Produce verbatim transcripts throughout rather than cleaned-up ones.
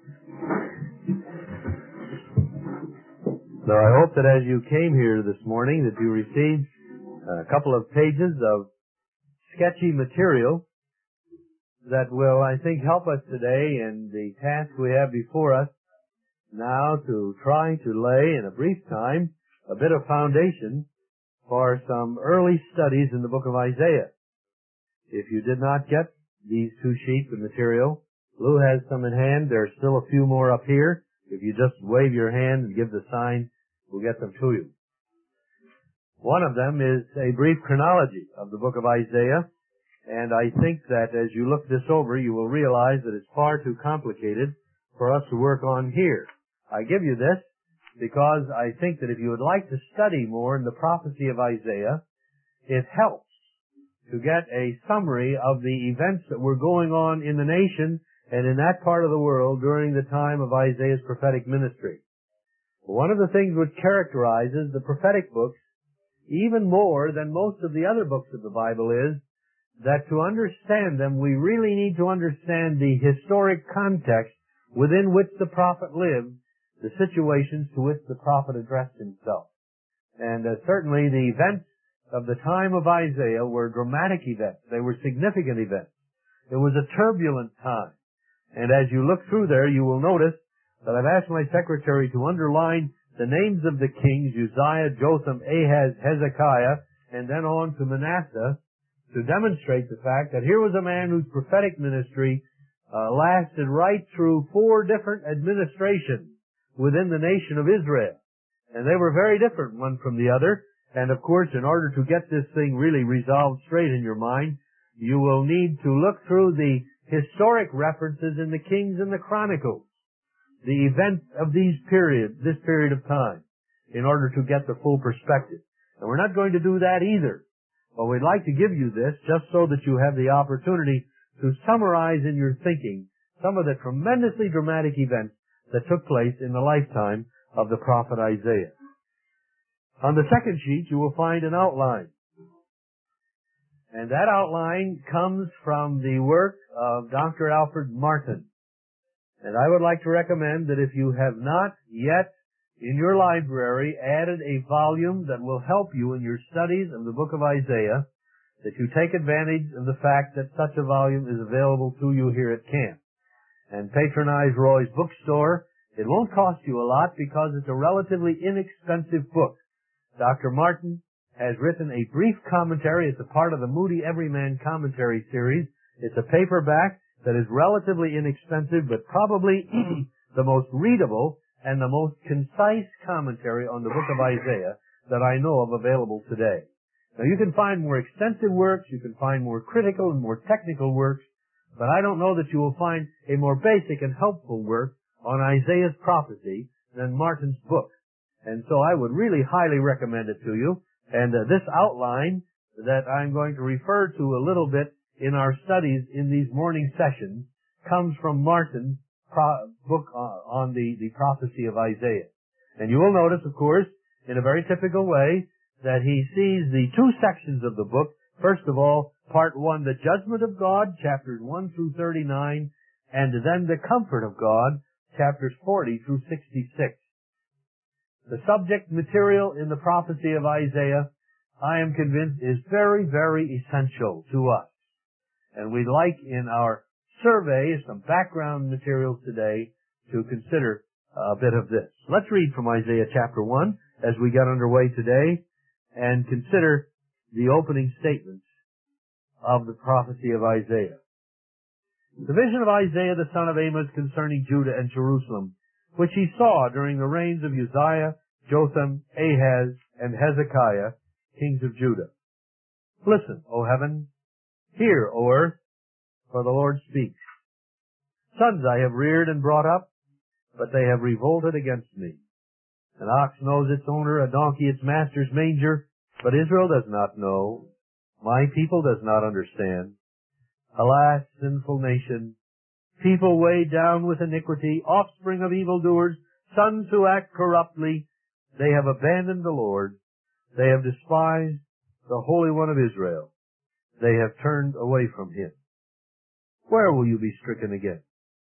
So I hope that as you came here this morning that you received a couple of pages of sketchy material that will, I think, help us today in the task we have before us now to try to lay in a brief time a bit of foundation for some early studies in the book of Isaiah. If you did not get these two sheets of material, Lou has some in hand. There's still a few more up here. If you just wave your hand and give the sign, we'll get them to you. One of them is a brief chronology of the book of Isaiah, and I think that as you look this over, you will realize that it's far too complicated for us to work on here. I give you this because I think that if you would like to study more in the prophecy of Isaiah, it helps to get a summary of the events that were going on in the nation and in that part of the world during the time of Isaiah's prophetic ministry. One of the things which characterizes the prophetic books even more than most of the other books of the Bible is that to understand them, we really need to understand the historic context within which the prophet lived, the situations to which the prophet addressed himself. And uh, certainly the events of the time of Isaiah were dramatic events. They were significant events. It was a turbulent time. And as you look through there, you will notice that I've asked my secretary to underline the names of the kings, Uzziah, Jotham, Ahaz, Hezekiah, and then on to Manasseh, to demonstrate the fact that here was a man whose prophetic ministry uh, lasted right through four different administrations within the nation of Israel. And they were very different one from the other. And of course, in order to get this thing really resolved straight in your mind, you will need to look through the historic references in the Kings and the Chronicles, the events of these periods, this period of time, in order to get the full perspective. And we're not going to do that either. But we'd like to give you this just so that you have the opportunity to summarize in your thinking some of the tremendously dramatic events that took place in the lifetime of the prophet Isaiah. On the second sheet, you will find an outline. And that outline comes from the work of Doctor Alfred Martin. And I would like to recommend that if you have not yet in your library added a volume that will help you in your studies of the book of Isaiah, that you take advantage of the fact that such a volume is available to you here at camp. And patronize Roy's bookstore. It won't cost you a lot because it's a relatively inexpensive book. Doctor Martin has written a brief commentary. It's a part of the Moody Everyman Commentary series. It's a paperback that is relatively inexpensive, but probably the most readable and the most concise commentary on the book of Isaiah that I know of available today. Now, you can find more extensive works, you can find more critical and more technical works, but I don't know that you will find a more basic and helpful work on Isaiah's prophecy than Martin's book. And so I would really highly recommend it to you. And uh, this outline that I'm going to refer to a little bit in our studies in these morning sessions comes from Martin's pro- book uh, on the, the prophecy of Isaiah. And you will notice, of course, in a very typical way, that he sees the two sections of the book. First of all, part one, the judgment of God, chapters one through thirty-nine, and then the comfort of God, chapters forty through sixty-six. The subject material in the prophecy of Isaiah, I am convinced, is very, very essential to us. And we'd like in our survey some background materials today to consider a bit of this. Let's read from Isaiah chapter one as we get underway today and consider the opening statements of the prophecy of Isaiah. The vision of Isaiah the son of Amos concerning Judah and Jerusalem, which he saw during the reigns of Uzziah, Jotham, Ahaz, and Hezekiah, kings of Judah. Listen, O heaven, hear, O earth, for the Lord speaks. Sons I have reared and brought up, but they have revolted against me. An ox knows its owner, a donkey its master's manger, but Israel does not know. My people does not understand. Alas, sinful nation, people weighed down with iniquity, offspring of evildoers, sons who act corruptly. They have abandoned the Lord. They have despised the Holy One of Israel. They have turned away from him. Where will you be stricken again?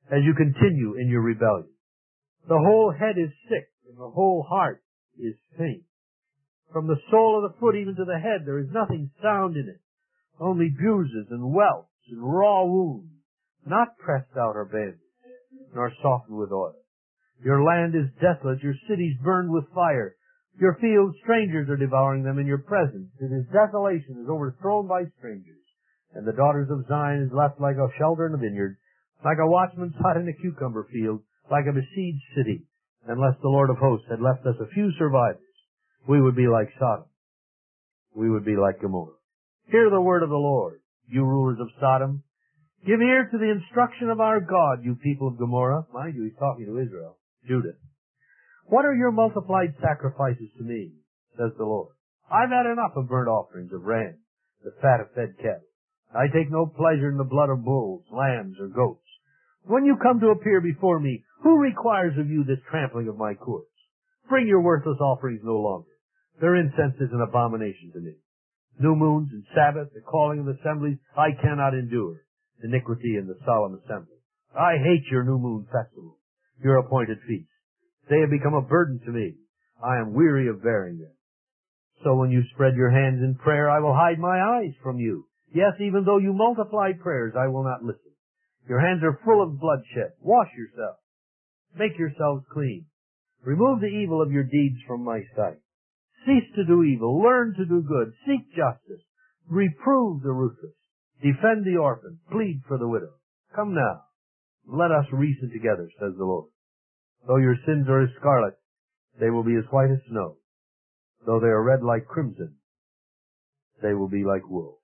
as you continue in your rebellion. The whole head is sick, and the whole heart is faint. From the sole of the foot even to the head, there is nothing sound in it, only bruises and welts and raw wounds, not pressed out or bandaged, nor softened with oil. Your land is desolate, your cities burned with fire. Your fields, strangers are devouring them in your presence. It is desolation, is overthrown by strangers. And the daughters of Zion is left like a shelter in a vineyard, like a watchman's hut in a cucumber field, like a besieged city. Unless the Lord of hosts had left us a few survivors, we would be like Sodom. We would be like Gomorrah. Hear the word of the Lord, you rulers of Sodom. Give ear to the instruction of our God, you people of Gomorrah. Mind you, he's talking to Israel, Judah. What are your multiplied sacrifices to me, says the Lord? I've had enough of burnt offerings of rams, the fat of fed cattle. I take no pleasure in the blood of bulls, lambs, or goats. When you come to appear before me, who requires of you this trampling of my courts? Bring your worthless offerings no longer. Their incense is an abomination to me. New moons and Sabbath, the calling of assemblies, I cannot endure. Iniquity in the solemn assembly. I hate your new moon festival, your appointed feasts. They have become a burden to me. I am weary of bearing them. So when you spread your hands in prayer, I will hide my eyes from you. Yes, even though you multiply prayers, I will not listen. Your hands are full of bloodshed. Wash yourselves. Make yourselves clean. Remove the evil of your deeds from my sight. Cease to do evil. Learn to do good. Seek justice. Reprove the ruthless. Defend the orphan. Plead for the widow. Come now. Let us reason together, says the Lord. Though your sins are as scarlet, they will be as white as snow. Though they are red like crimson, they will be like wool.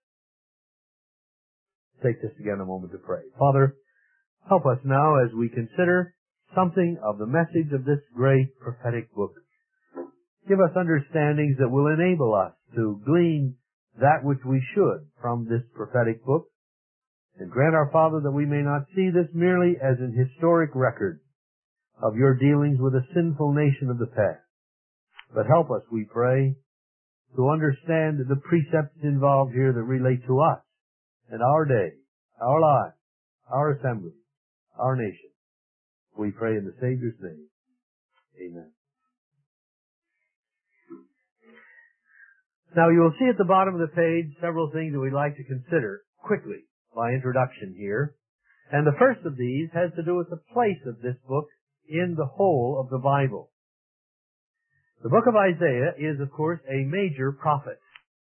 Take this again a moment to pray. Father, help us now as we consider something of the message of this great prophetic book. Give us understandings that will enable us to glean that which we should from this prophetic book. And grant our Father that we may not see this merely as an historic record of your dealings with a sinful nation of the past. But help us, we pray, to understand the precepts involved here that relate to us and our day, our lives, our assembly, our nation. We pray in the Savior's name. Amen. Now you will see at the bottom of the page several things that we'd like to consider quickly by introduction here. And the first of these has to do with the place of this book in the whole of the Bible. The book of Isaiah is, of course, a major prophet.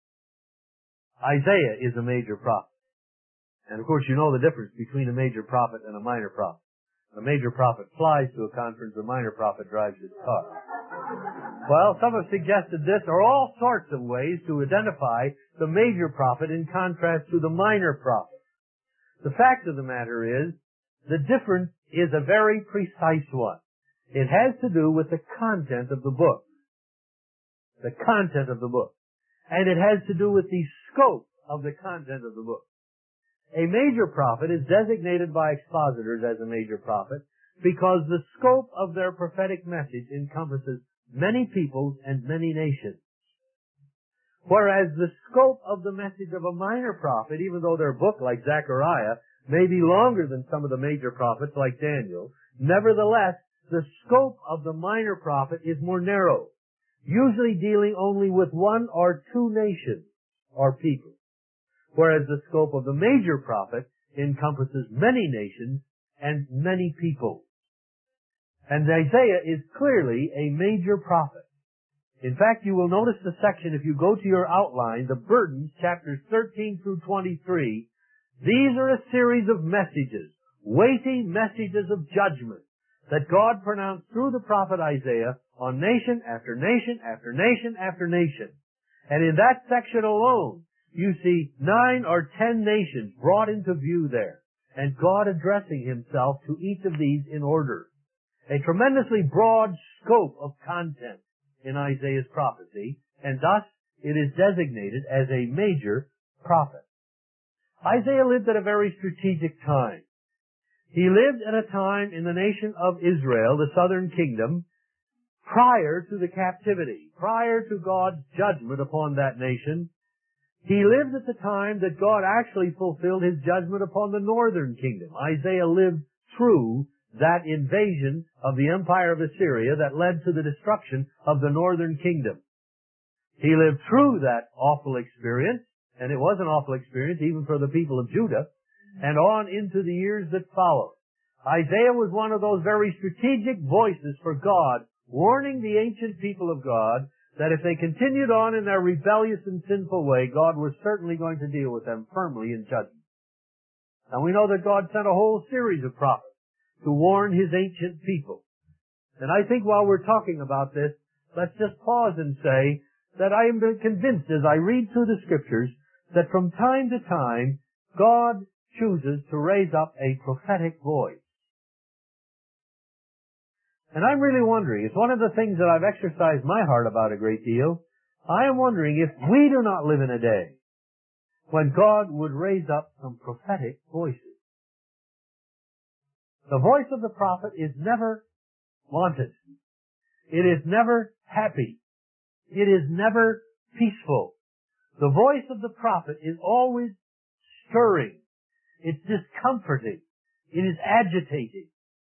Isaiah is a major prophet. And, of course, you know the difference between a major prophet and a minor prophet. A major prophet flies to a conference, a minor prophet drives his car. Well, some have suggested this are all sorts of ways to identify the major prophet in contrast to the minor prophet. The fact of the matter is, the difference is a very precise one. It has to do with the content of the book. The content of the book. And it has to do with the scope of the content of the book. A major prophet is designated by expositors as a major prophet because the scope of their prophetic message encompasses many peoples and many nations. Whereas the scope of the message of a minor prophet, even though their book, like Zechariah, may be longer than some of the major prophets like Daniel, nevertheless, the scope of the minor prophet is more narrow, usually dealing only with one or two nations or people, whereas the scope of the major prophet encompasses many nations and many people. And Isaiah is clearly a major prophet. In fact, you will notice the section, if you go to your outline, the burdens, chapters thirteen through twenty-three, these are a series of messages, weighty messages of judgment that God pronounced through the prophet Isaiah on nation after nation after nation after nation. And in that section alone, you see nine or ten nations brought into view there, and God addressing himself to each of these in order. A tremendously broad scope of content in Isaiah's prophecy, and thus it is designated as a major prophet. Isaiah lived at a very strategic time. He lived at a time in the nation of Israel, the southern kingdom, prior to the captivity, prior to God's judgment upon that nation. He lived at the time that God actually fulfilled his judgment upon the northern kingdom. Isaiah lived through that invasion of the empire of Assyria that led to the destruction of the northern kingdom. He lived through that awful experience, and it was an awful experience even for the people of Judah, and on into the years that followed. Isaiah was one of those very strategic voices for God, warning the ancient people of God that if they continued on in their rebellious and sinful way, God was certainly going to deal with them firmly in judgment. And we know that God sent a whole series of prophets to warn His ancient people. And I think while we're talking about this, let's just pause and say that I am convinced as I read through the Scriptures that from time to time, God chooses to raise up a prophetic voice. And I'm really wondering, it's one of the things that I've exercised my heart about a great deal. I am wondering if we do not live in a day when God would raise up some prophetic voices. The voice of the prophet is never wanted. It is never happy. It is never peaceful. The voice of the prophet is always stirring. It's discomforting. It is agitating.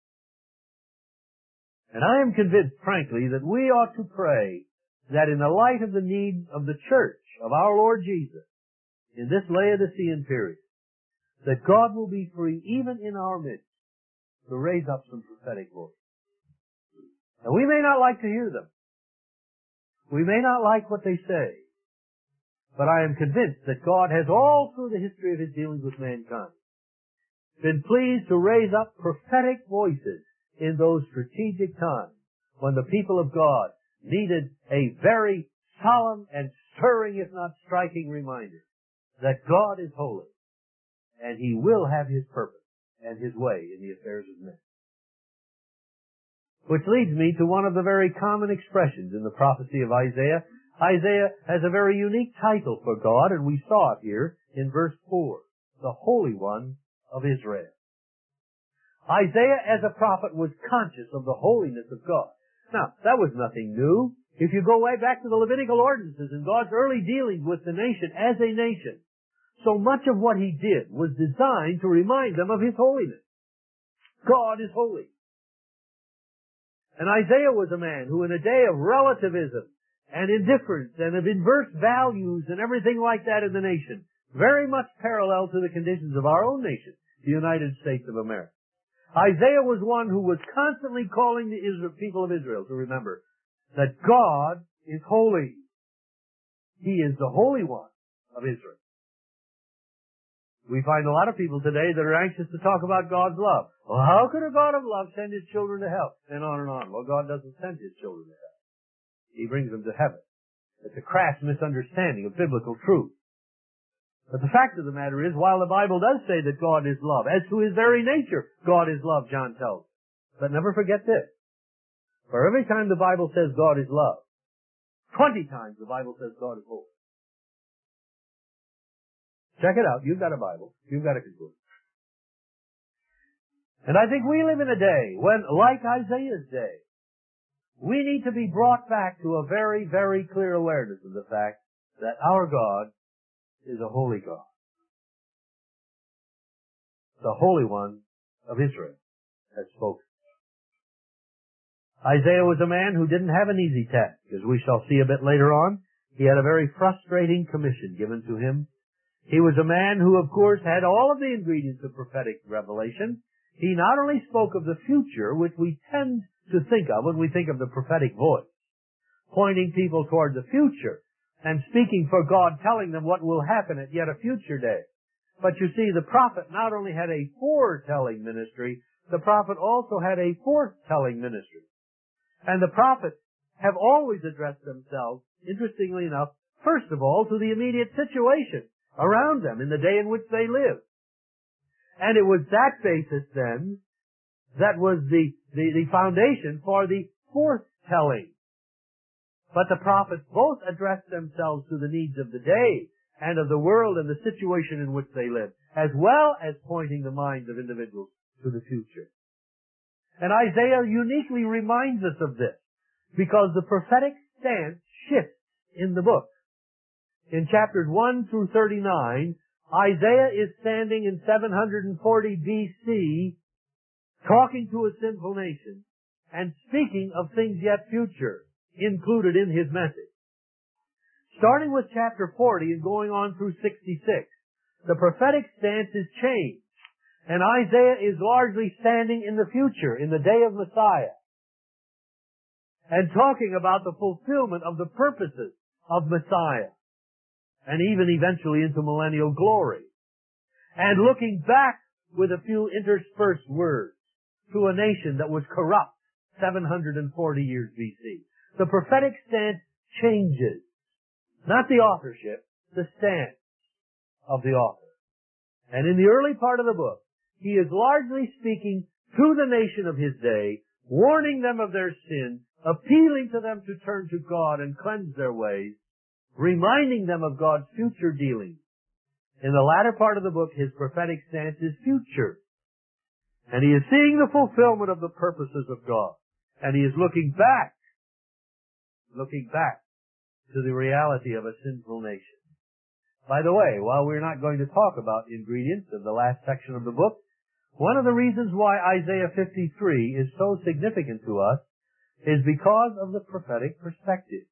And I am convinced, frankly, that we ought to pray that in the light of the need of the church, of our Lord Jesus, in this Laodicean period, that God will be free, even in our midst, to raise up some prophetic voices. Now, we may not like to hear them. We may not like what they say. But I am convinced that God has, all through the history of His dealings with mankind, been pleased to raise up prophetic voices in those strategic times when the people of God needed a very solemn and stirring, if not striking, reminder that God is holy and He will have His purpose and His way in the affairs of men. Which leads me to one of the very common expressions in the prophecy of Isaiah. Isaiah has a very unique title for God, and we saw it here in verse four, the Holy One of Israel. Isaiah as a prophet was conscious of the holiness of God. Now, that was nothing new. If you go way back to the Levitical ordinances and God's early dealings with the nation as a nation, so much of what He did was designed to remind them of His holiness. God is holy. And Isaiah was a man who in a day of relativism and indifference and of inverse values and everything like that in the nation, very much parallel to the conditions of our own nation, the United States of America. Isaiah was one who was constantly calling the Israel, people of Israel to remember that God is holy. He is the Holy One of Israel. We find a lot of people today that are anxious to talk about God's love. Well, how could a God of love send His children to hell? And on and on. Well, God doesn't send His children to hell. He brings them to heaven. It's a crass misunderstanding of biblical truth. But the fact of the matter is, while the Bible does say that God is love, as to His very nature, God is love, John tells us. But never forget this. For every time the Bible says God is love, twenty times the Bible says God is holy. Check it out. You've got a Bible. You've got a conclusion. And I think we live in a day when, like Isaiah's day, we need to be brought back to a very, very clear awareness of the fact that our God is a holy God. The Holy One of Israel has spoken. Isaiah was a man who didn't have an easy task. As we shall see a bit later on, he had a very frustrating commission given to him. He was a man who, of course, had all of the ingredients of prophetic revelation. He not only spoke of the future, which we tend to think of when we think of the prophetic voice, pointing people toward the future and speaking for God, telling them what will happen at yet a future day. But you see, the prophet not only had a foretelling ministry, the prophet also had a forthtelling ministry. And the prophets have always addressed themselves, interestingly enough, first of all, to the immediate situation around them in the day in which they live. And it was that basis then that was the, the, the foundation for the forthtelling. But the prophets both addressed themselves to the needs of the day and of the world and the situation in which they live, as well as pointing the minds of individuals to the future. And Isaiah uniquely reminds us of this, because the prophetic stance shifts in the book. In chapters one through thirty-nine, Isaiah is standing in seven hundred forty B C talking to a sinful nation, and speaking of things yet future, included in his message. Starting with chapter forty and going on through sixty-six, the prophetic stance is changed, and Isaiah is largely standing in the future, in the day of Messiah, and talking about the fulfillment of the purposes of Messiah, and even eventually into millennial glory, and looking back with a few interspersed words to a nation that was corrupt seven hundred forty years B C. The prophetic stance changes. Not the authorship, the stance of the author. And in the early part of the book, he is largely speaking to the nation of his day, warning them of their sin, appealing to them to turn to God and cleanse their ways, reminding them of God's future dealings. In the latter part of the book, his prophetic stance is future. And he is seeing the fulfillment of the purposes of God. And he is looking back, looking back to the reality of a sinful nation. By the way, while we're not going to talk about ingredients in the last section of the book, one of the reasons why Isaiah fifty-three is so significant to us is because of the prophetic perspective.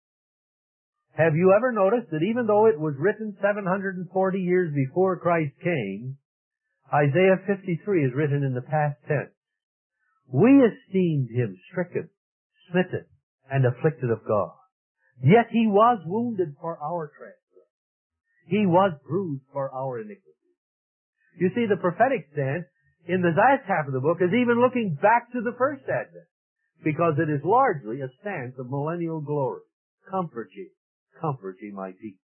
Have you ever noticed that even though it was written seven hundred forty years before Christ came, Isaiah fifty-three is written in the past tense? We esteemed him stricken, smitten, and afflicted of God. Yet he was wounded for our transgression. He was bruised for our iniquity. You see, the prophetic stance in the last half of the book is even looking back to the first advent, because it is largely a stance of millennial glory. Comfort ye, comfort ye, my people.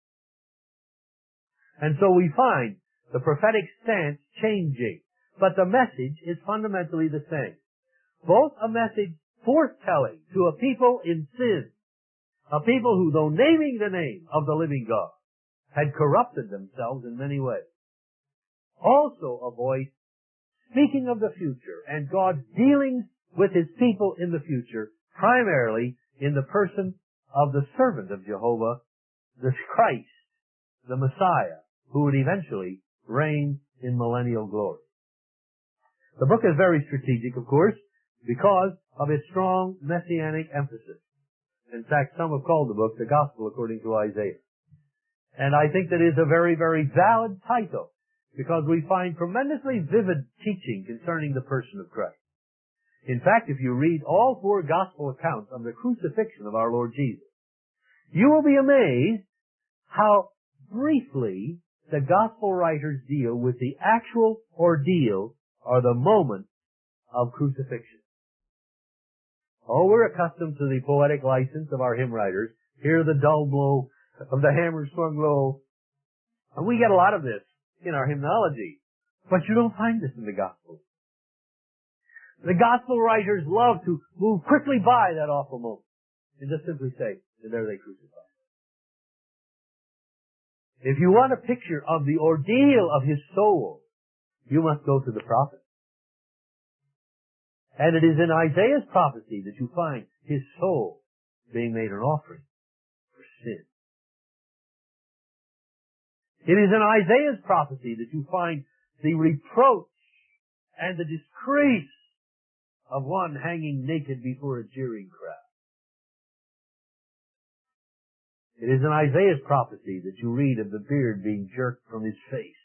And so we find the prophetic stance changing, but the message is fundamentally the same. Both a message foretelling to a people in sin, a people who, though naming the name of the living God, had corrupted themselves in many ways. Also a voice speaking of the future and God's dealings with his people in the future, primarily in the person of the servant of Jehovah, the Christ, the Messiah, who would eventually reign in millennial glory. The book is very strategic, of course, because of its strong messianic emphasis. In fact, some have called the book the Gospel according to Isaiah. And I think that is a very, very valid title, because we find tremendously vivid teaching concerning the person of Christ. In fact, if you read all four Gospel accounts of the crucifixion of our Lord Jesus, you will be amazed how briefly the Gospel writers deal with the actual ordeal or the moment of crucifixion. Oh, we're accustomed to the poetic license of our hymn writers. Hear the dull blow of the hammer swung low. And we get a lot of this in our hymnology. But you don't find this in the Gospel. The Gospel writers love to move quickly by that awful moment and just simply say, and there they crucified. If you want a picture of the ordeal of his soul, you must go to the prophet. And it is in Isaiah's prophecy that you find his soul being made an offering for sin. It is in Isaiah's prophecy that you find the reproach and the disgrace of one hanging naked before a jeering crowd. It is in Isaiah's prophecy that you read of the beard being jerked from his face.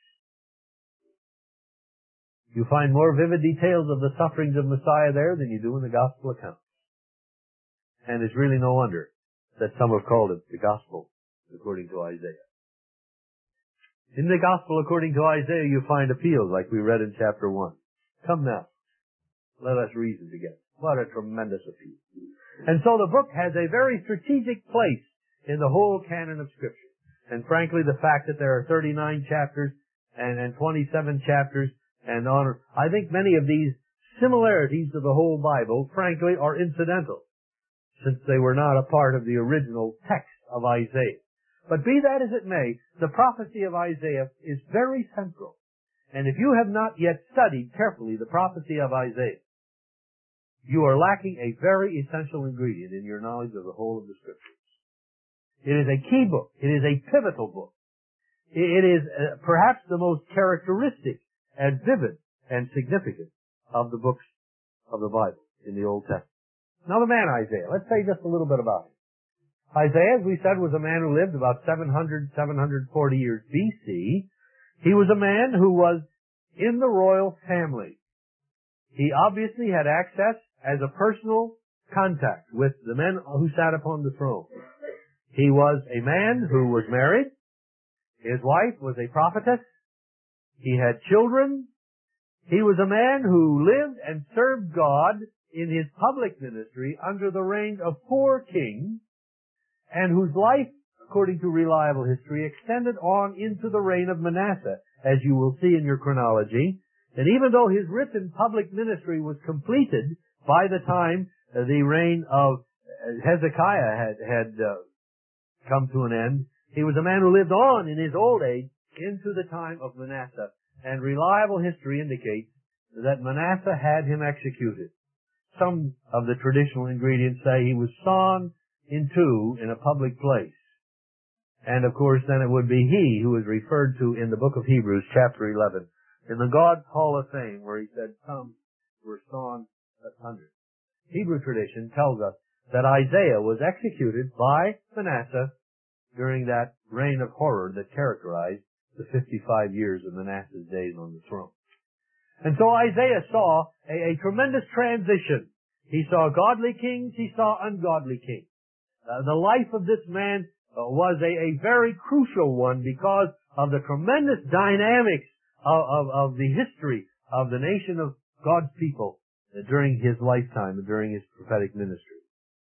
You find more vivid details of the sufferings of Messiah there than you do in the Gospel accounts. And it's really no wonder that some have called it the Gospel according to Isaiah. In the Gospel according to Isaiah, you find appeals like we read in chapter one. Come now, let us reason together. What a tremendous appeal. And so the book has a very strategic place in the whole canon of Scripture. And frankly, the fact that there are thirty-nine chapters and, and twenty-seven chapters and on, I think many of these similarities to the whole Bible, frankly, are incidental, since they were not a part of the original text of Isaiah. But be that as it may, the prophecy of Isaiah is very central. And if you have not yet studied carefully the prophecy of Isaiah, you are lacking a very essential ingredient in your knowledge of the whole of the Scriptures. It is a key book. It is a pivotal book. It is uh, perhaps the most characteristic and vivid and significant of the books of the Bible in the Old Testament. Now the man Isaiah, let's say just a little bit about him. Isaiah, as we said, was a man who lived about seven hundred, seven hundred forty years B C. He was a man who was in the royal family. He obviously had access as a personal contact with the men who sat upon the throne. He was a man who was married. His wife was a prophetess. He had children. He was a man who lived and served God in his public ministry under the reign of four kings, and whose life, according to reliable history, extended on into the reign of Manasseh, as you will see in your chronology. And even though his written public ministry was completed by the time uh, the reign of Hezekiah had, had uh, come to an end, he was a man who lived on in his old age into the time of Manasseh. And reliable history indicates that Manasseh had him executed. Some of the traditional ingredients say he was sawn in two in a public place. And of course then it would be he who is referred to in the book of Hebrews chapter eleven in the God's Hall of Fame, where he said some were sawn asunder. Hebrew tradition tells us that Isaiah was executed by Manasseh during that reign of horror that characterized the fifty-five years of Manasseh's days on the throne. And so Isaiah saw a, a tremendous transition. He saw godly kings, he saw ungodly kings. Uh, the life of this man uh, was a, a very crucial one because of the tremendous dynamics of, of, of the history of the nation of God's people uh, during his lifetime and during his prophetic ministry.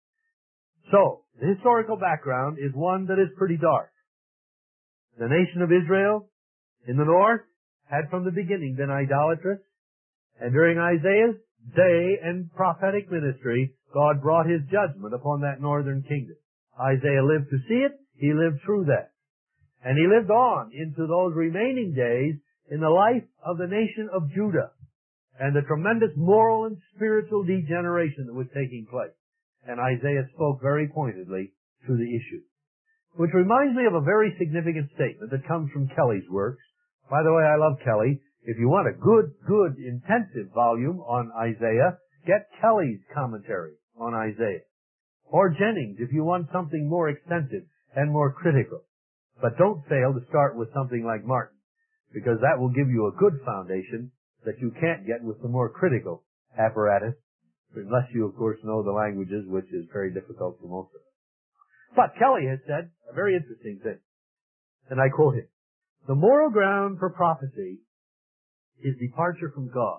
So, the historical background is one that is pretty dark. The nation of Israel in the north had from the beginning been idolatrous, and during Isaiah's day and prophetic ministry, God brought his judgment upon that northern kingdom. Isaiah lived to see it, he lived through that. And he lived on into those remaining days in the life of the nation of Judah and the tremendous moral and spiritual degeneration that was taking place. And Isaiah spoke very pointedly to the issue. Which reminds me of a very significant statement that comes from Kelly's works. By the way, I love Kelly. If you want a good, good, intensive volume on Isaiah, get Kelly's commentary on Isaiah. Or Jennings, if you want something more extensive and more critical. But don't fail to start with something like Martin, because that will give you a good foundation that you can't get with the more critical apparatus, unless you, of course, know the languages, which is very difficult for most of us. But Kelly has said a very interesting thing, and I quote him. The moral ground for prophecy is departure from God.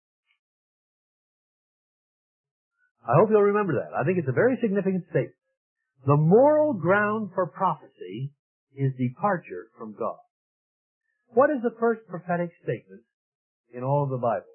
I hope you'll remember that. I think it's a very significant statement. The moral ground for prophecy is departure from God. What is the first prophetic statement in all of the Bible?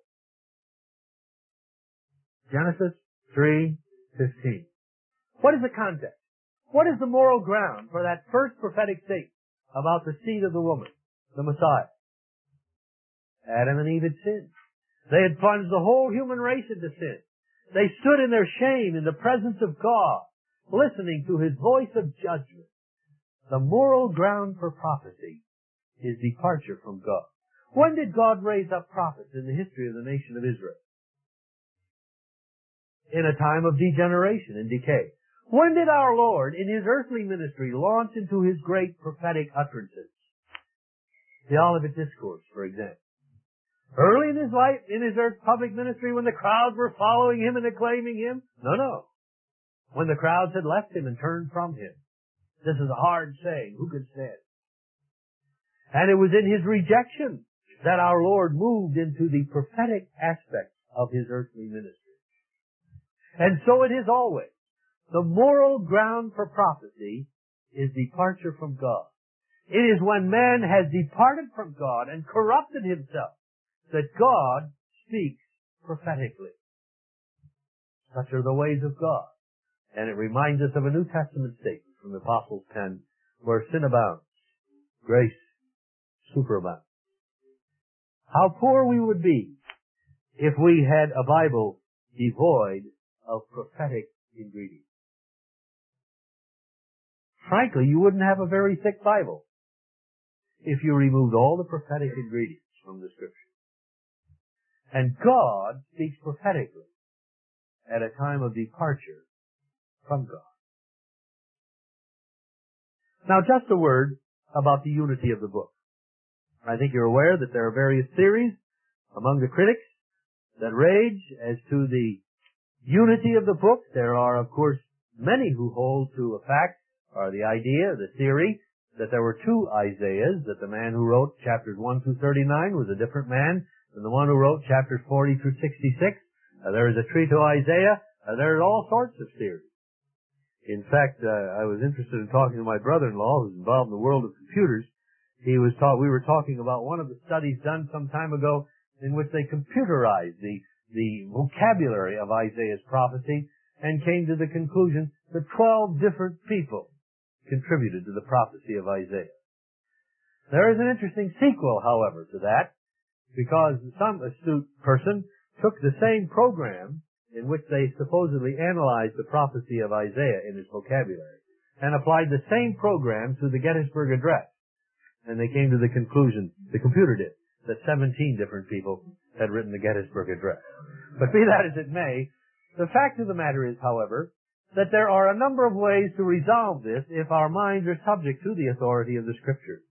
Genesis three fifteen. What is the context? What is the moral ground for that first prophetic statement about the seed of the woman, the Messiah? Adam and Eve had sinned. They had plunged the whole human race into sin. They stood in their shame in the presence of God, listening to his voice of judgment. The moral ground for prophecy is departure from God. When did God raise up prophets in the history of the nation of Israel? In a time of degeneration and decay. When did our Lord, in his earthly ministry, launch into his great prophetic utterances? The Olivet Discourse, for example. Early in his life, in his earth public ministry, when the crowds were following him and acclaiming him? No, no. When the crowds had left him and turned from him. This is a hard saying. Who could say it? And it was in his rejection that our Lord moved into the prophetic aspects of his earthly ministry. And so it is always. The moral ground for prophecy is departure from God. It is when man has departed from God and corrupted himself that God speaks prophetically. Such are the ways of God. And it reminds us of a New Testament statement from the Apostles' pen, where sin abounds, grace superabounds. How poor we would be if we had a Bible devoid of prophetic ingredients. Frankly, you wouldn't have a very thick Bible if you removed all the prophetic ingredients from the Scripture. And God speaks prophetically at a time of departure from God. Now, just a word about the unity of the book. I think you're aware that there are various theories among the critics that rage as to the unity of the book. There are, of course, many who hold to a fact, or the idea, the theory, that there were two Isaiahs, that the man who wrote chapters one through thirty-nine was a different man than the one who wrote chapters forty through sixty-six. Uh, there is a Trito Isaiah. Uh, there are all sorts of theories. In fact, uh, I was interested in talking to my brother-in-law, who's involved in the world of computers. He was taught, we were talking about one of the studies done some time ago in which they computerized the, the vocabulary of Isaiah's prophecy and came to the conclusion that twelve different people contributed to the prophecy of Isaiah. There is an interesting sequel, however, to that, because some astute person took the same program in which they supposedly analyzed the prophecy of Isaiah in his vocabulary and applied the same program to the Gettysburg Address. And they came to the conclusion, the computer did, that seventeen different people had written the Gettysburg Address. But be that as it may, the fact of the matter is, however, that there are a number of ways to resolve this if our minds are subject to the authority of the Scriptures.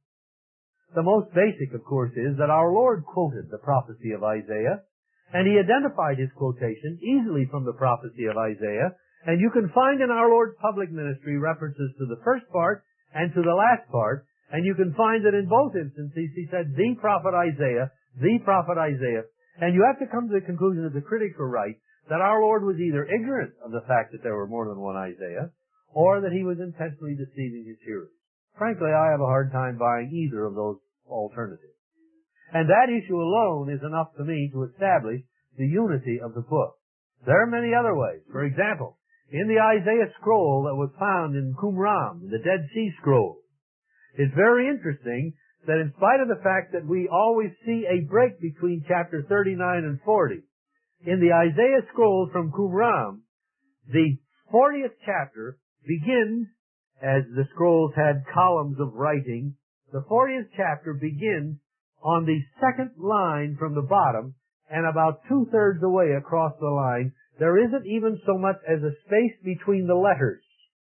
The most basic, of course, is that our Lord quoted the prophecy of Isaiah, and He identified His quotation easily from the prophecy of Isaiah, and you can find in our Lord's public ministry references to the first part and to the last part, and you can find that in both instances He said, the prophet Isaiah, the prophet Isaiah, and you have to come to the conclusion that the critics were right, that our Lord was either ignorant of the fact that there were more than one Isaiah, or that He was intentionally deceiving His hearers. Frankly, I have a hard time buying either of those alternatives. And that issue alone is enough for me to establish the unity of the book. There are many other ways. For example, in the Isaiah scroll that was found in Qumran, the Dead Sea Scroll, it's very interesting that in spite of the fact that we always see a break between chapter thirty-nine and forty, in the Isaiah scroll from Qumran, the fortieth chapter begins, as the scrolls had columns of writing, the fortieth chapter begins on the second line from the bottom, and about two-thirds away across the line, there isn't even so much as a space between the letters.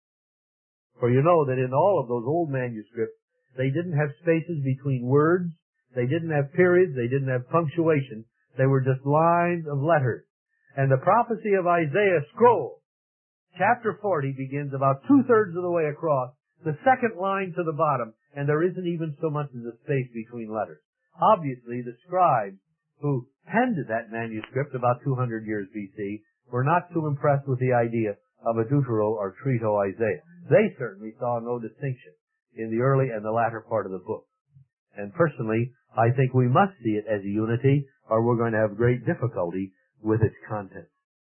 For you know that in all of those old manuscripts, they didn't have spaces between words, they didn't have periods, they didn't have punctuation, they were just lines of letters. And the prophecy of Isaiah scroll, chapter forty, begins about two-thirds of the way across, the second line to the bottom, and there isn't even so much as a space between letters. Obviously, the scribes who penned that manuscript about two hundred years B C were not too impressed with the idea of a Deutero or Trito Isaiah. They certainly saw no distinction in the early and the latter part of the book. And personally, I think we must see it as a unity, or we're going to have great difficulty with its content.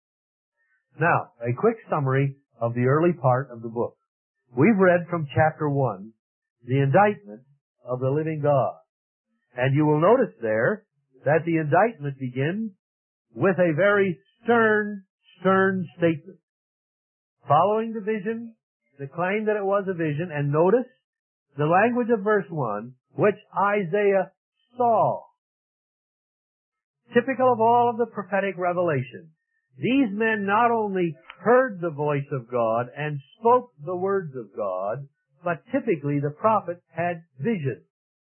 Now, a quick summary of the early part of the book. We've read from chapter one, the indictment of the living God. And you will notice there that the indictment begins with a very stern, stern statement. Following the vision, the claim that it was a vision, and notice the language of verse one, which Isaiah saw. Typical of all of the prophetic revelation. These men not only heard the voice of God and spoke the words of God, but typically the prophet had vision.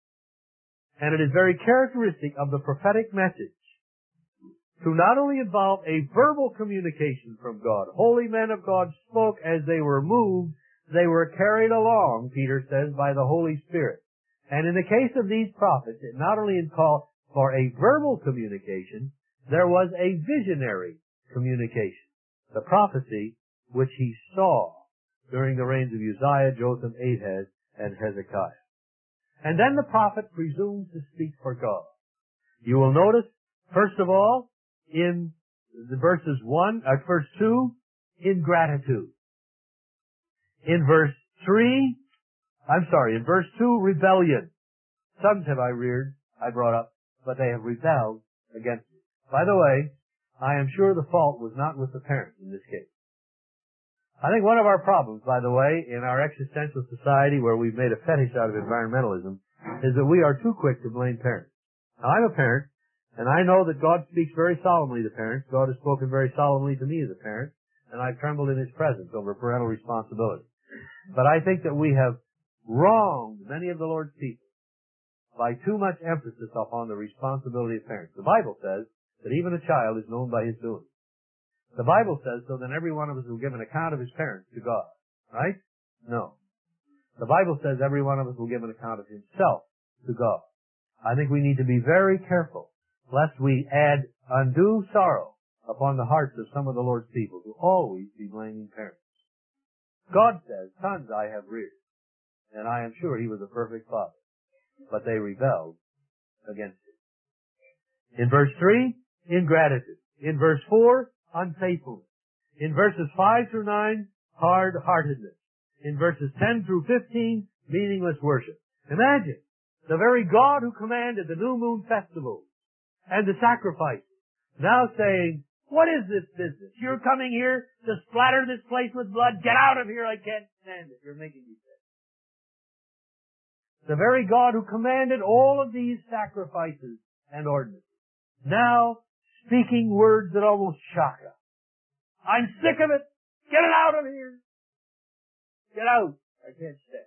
And it is very characteristic of the prophetic message to not only involve a verbal communication from God. Holy men of God spoke as they were moved. They were carried along, Peter says, by the Holy Spirit. And in the case of these prophets, it not only called for a verbal communication, there was a visionary communication. The prophecy which he saw during the reigns of Uzziah, Jotham, Ahaz, and Hezekiah. And then the prophet presumes to speak for God. You will notice, first of all, in the verses one, uh, verse two, ingratitude. In verse three, I'm sorry, in verse two, rebellion. Sons have I reared, I brought up, but they have rebelled against me. By the way, I am sure the fault was not with the parents in this case. I think one of our problems, by the way, in our existential society where we've made a fetish out of environmentalism is that we are too quick to blame parents. Now, I'm a parent, And I know that God speaks very solemnly to parents. God has spoken very solemnly to me as a parent, and I've trembled in His presence over parental responsibility. But I think that we have wronged many of the Lord's people by too much emphasis upon the responsibility of parents. The Bible says that even a child is known by his doing. The Bible says so then every one of us will give an account of his parents to God. Right? No. The Bible says every one of us will give an account of himself to God. I think we need to be very careful lest we add undue sorrow upon the hearts of some of the Lord's people who always be blaming parents. God says, sons I have reared, and I am sure He was a perfect father, but they rebelled against Him. In verse three, ingratitude. In verse four, unfaithfulness. In verses five through nine, hard-heartedness. In verses ten through fifteen, meaningless worship. Imagine the very God who commanded the new moon festival and the sacrifice now saying, what is this business? You're coming here to splatter this place with blood. Get out of here. I can't stand it. You're making me sick. The very God who commanded all of these sacrifices and ordinances now speaking words that almost shock us. I'm sick of it. Get it out of here. Get out. I can't stay.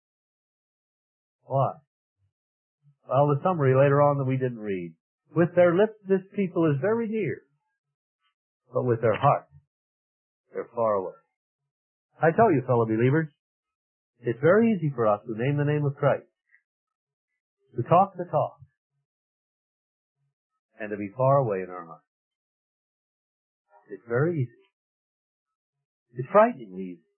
Why? Well, the summary later on that we didn't read. With their lips this people is very near, but with their heart they're far away. I tell you, fellow believers, it's very easy for us to name the name of Christ, to talk the talk, and to be far away in our heart. It's very easy. It's frighteningly easy.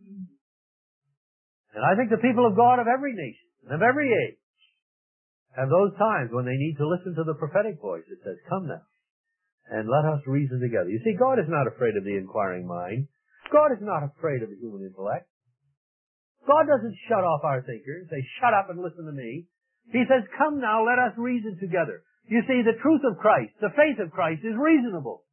And I think the people of God of every nation, and of every age, have those times when they need to listen to the prophetic voice that says, come now, and let us reason together. You see, God is not afraid of the inquiring mind. God is not afraid of the human intellect. God doesn't shut off our thinkers, say, shut up and listen to me. He says, come now, let us reason together. You see, the truth of Christ, the faith of Christ is reasonable.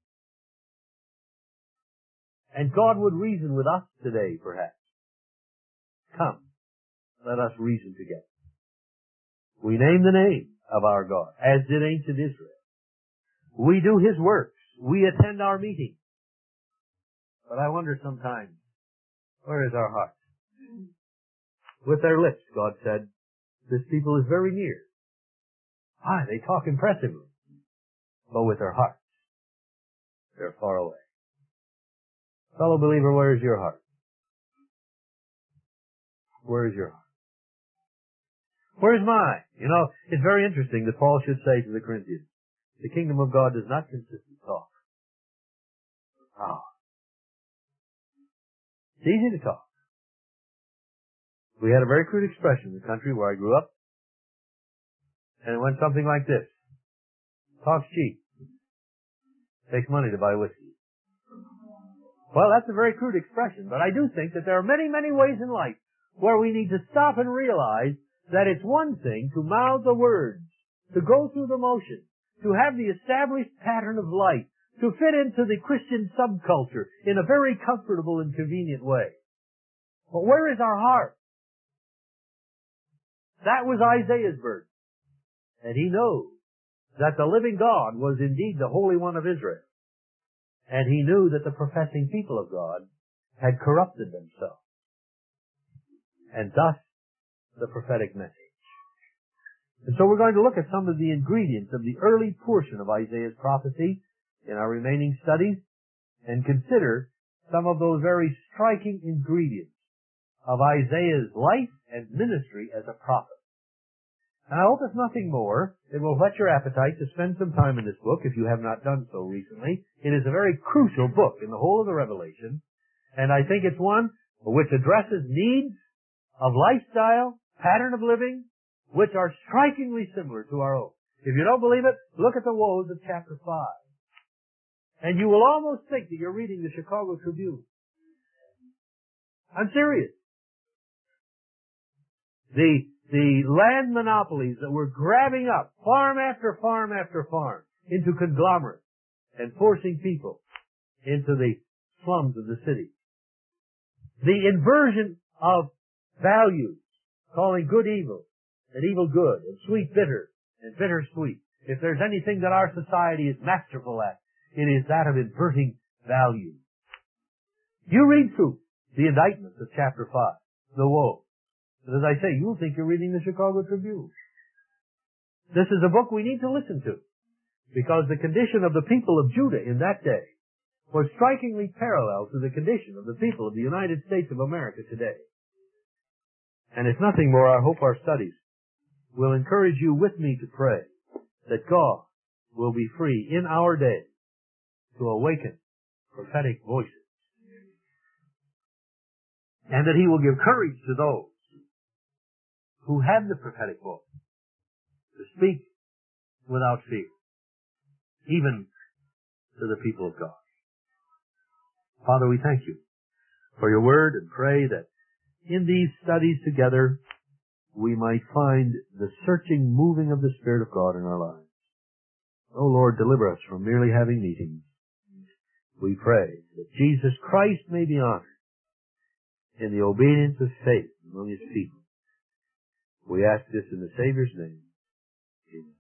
And God would reason with us today, perhaps. Come, let us reason together. We name the name of our God, as did ancient Israel. We do His works. We attend our meetings. But I wonder sometimes, where is our heart? With their lips, God said, this people is very near. Ah, they talk impressively. But with their hearts, they're far away. Fellow believer, where is your heart? Where is your heart? Where's mine? You know, it's very interesting that Paul should say to the Corinthians, the kingdom of God does not consist in talk. Ah. It's easy to talk. We had a very crude expression in the country where I grew up, and it went something like this. Talk's cheap. Takes money to buy whiskey. Well, that's a very crude expression, but I do think that there are many, many ways in life where we need to stop and realize that it's one thing to mouth the words, to go through the motions, to have the established pattern of life, to fit into the Christian subculture in a very comfortable and convenient way. But where is our heart? That was Isaiah's burden. And he knows that the living God was indeed the Holy One of Israel. And he knew that the professing people of God had corrupted themselves. And thus, the prophetic message. And so we're going to look at some of the ingredients of the early portion of Isaiah's prophecy in our remaining studies and consider some of those very striking ingredients of Isaiah's life and ministry as a prophet. And I hope if nothing more, it will whet your appetite to spend some time in this book if you have not done so recently. It is a very crucial book in the whole of the Revelation, and I think it's one which addresses needs of lifestyle, pattern of living, which are strikingly similar to our own. If you don't believe it, look at the woes of chapter five. And you will almost think that you're reading the Chicago Tribune. I'm serious. The, the land monopolies that were grabbing up farm after farm after farm into conglomerates and forcing people into the slums of the city. The inversion of values, calling good evil and evil good, and sweet bitter, and bitter sweet. If there's anything that our society is masterful at, it is that of inverting value. You read through the indictments of chapter five, the woe. And as I say, you'll think you're reading the Chicago Tribune. This is a book we need to listen to, because the condition of the people of Judah in that day was strikingly parallel to the condition of the people of the United States of America today. And if nothing more, I hope our studies will encourage you with me to pray that God will be free in our day to awaken prophetic voices, and that He will give courage to those who have the prophetic voice to speak without fear, even to the people of God. Father, we thank you for your word and pray that in these studies together we might find the searching moving of the Spirit of God in our lives. Oh Lord, deliver us from merely having meetings. We pray that Jesus Christ may be honored in the obedience of faith among His people. We ask this in the Savior's name. Amen.